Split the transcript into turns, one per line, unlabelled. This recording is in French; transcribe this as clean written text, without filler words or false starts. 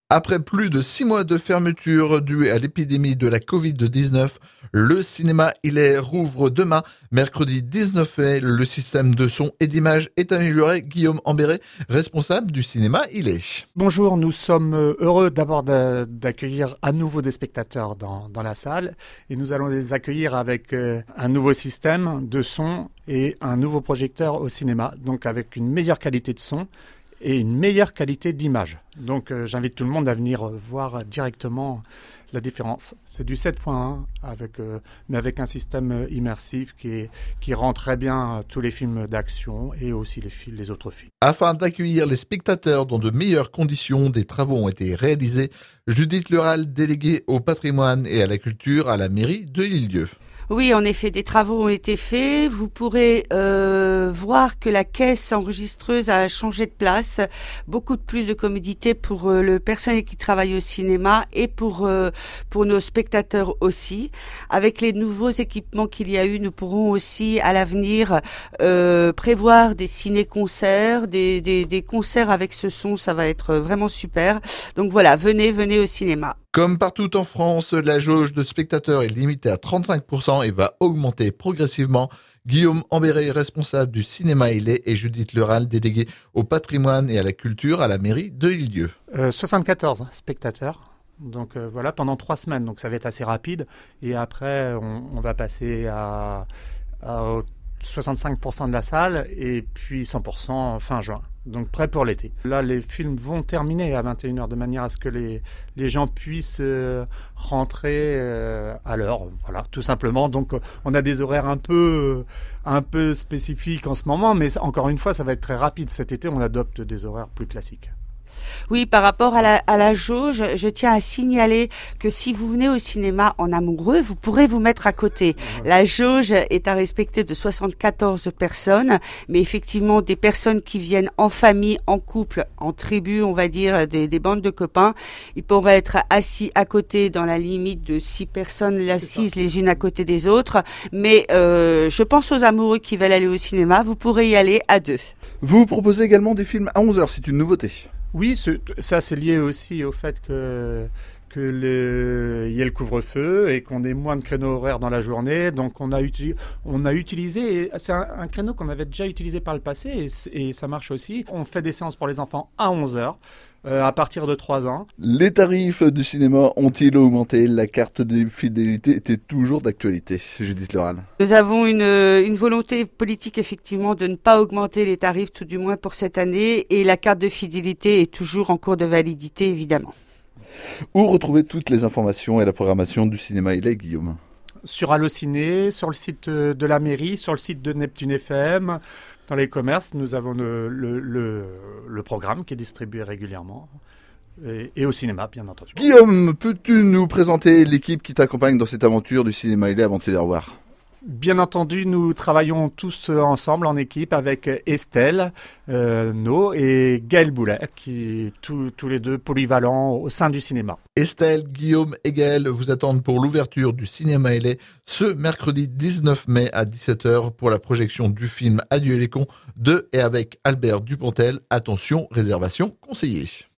Après plus de 6 mois de fermeture due à l'épidémie de la Covid-19, le cinéma Ilay rouvre demain, mercredi 19 mai. Le système de son et d'image est amélioré. Guillaume Ambéré, responsable du cinéma Ilay.
Bonjour, nous sommes heureux d'abord d'accueillir à nouveau des spectateurs dans la salle et nous allons les accueillir avec un nouveau système de son et un nouveau projecteur au cinéma, donc avec une meilleure qualité de son et une meilleure qualité d'image. Donc j'invite tout le monde à venir voir directement la différence. C'est du 7.1 mais avec un système immersif qui rend très bien tous les films d'action et aussi les autres films.
Afin d'accueillir les spectateurs dans de meilleures conditions, des travaux ont été réalisés. Judith Leral, déléguée au patrimoine et à la culture à la mairie de L'Île-d'Yeu.
Oui, en effet, des travaux ont été faits. Vous pourrez voir que la caisse enregistreuse a changé de place. Beaucoup de plus de commodité pour le personnel qui travaille au cinéma et pour nos spectateurs aussi. Avec les nouveaux équipements qu'il y a eu, nous pourrons aussi à l'avenir prévoir des ciné-concerts, des concerts avec ce son. Ça va être vraiment super. Donc voilà, venez au cinéma.
Comme partout en France, la jauge de spectateurs est limitée à 35% et va augmenter progressivement. Guillaume Ambéré, responsable du cinéma Ilay, et Judith Leral, déléguée au patrimoine et à la culture à la mairie de L'Île-d'Yeu.
74 spectateurs. Donc voilà, pendant 3 semaines, donc ça va être assez rapide. Et après, on va passer à 65% de la salle et puis 100% fin juin. Donc prêt pour l'été. Là, les films vont terminer à 21h de manière à ce que les gens puissent rentrer à l'heure. Voilà, tout simplement. Donc on a des horaires un peu spécifiques en ce moment, mais encore une fois, ça va être très rapide. Cet été, on adopte des horaires plus classiques.
Oui, par rapport à la jauge, je tiens à signaler que si vous venez au cinéma en amoureux, vous pourrez vous mettre à côté. La jauge est à respecter de 74 personnes, mais effectivement, des personnes qui viennent en famille, en couple, en tribu, on va dire, des bandes de copains, ils pourraient être assis à côté dans la limite de 6 personnes assises les unes à côté des autres. Mais je pense aux amoureux qui veulent aller au cinéma, vous pourrez y aller à 2.
Vous proposez également des films à 11h, c'est une nouveauté.
Oui, ça c'est lié aussi au fait qu'il y ait le couvre-feu et qu'on ait moins de créneaux horaires dans la journée. Donc on a utilisé, et c'est un créneau qu'on avait déjà utilisé par le passé et ça marche aussi. On fait des séances pour les enfants à 11h. À partir de 3 ans.
Les tarifs du cinéma ont-ils augmenté? La carte de fidélité était toujours d'actualité, Judith Leral.
Nous avons une volonté politique effectivement de ne pas augmenter les tarifs, tout du moins pour cette année, et la carte de fidélité est toujours en cours de validité, évidemment.
Où retrouver toutes les informations et la programmation du cinéma Ilay, Guillaume?
Sur Allociné, sur le site de la mairie, sur le site de Neptune FM. Dans les commerces, nous avons le programme qui est distribué régulièrement. Et au cinéma, bien entendu.
Guillaume, peux-tu nous présenter l'équipe qui t'accompagne dans cette aventure du cinéma Ilay avant de te dire au revoir?
Bien entendu, nous travaillons tous ensemble en équipe avec Estelle No et Gaël Boulet, qui tous les deux polyvalents au sein du cinéma.
Estelle, Guillaume et Gaël vous attendent pour l'ouverture du cinéma Ilay ce mercredi 19 mai à 17h pour la projection du film Adieu les cons de et avec Albert Dupontel. Attention, réservation conseillée.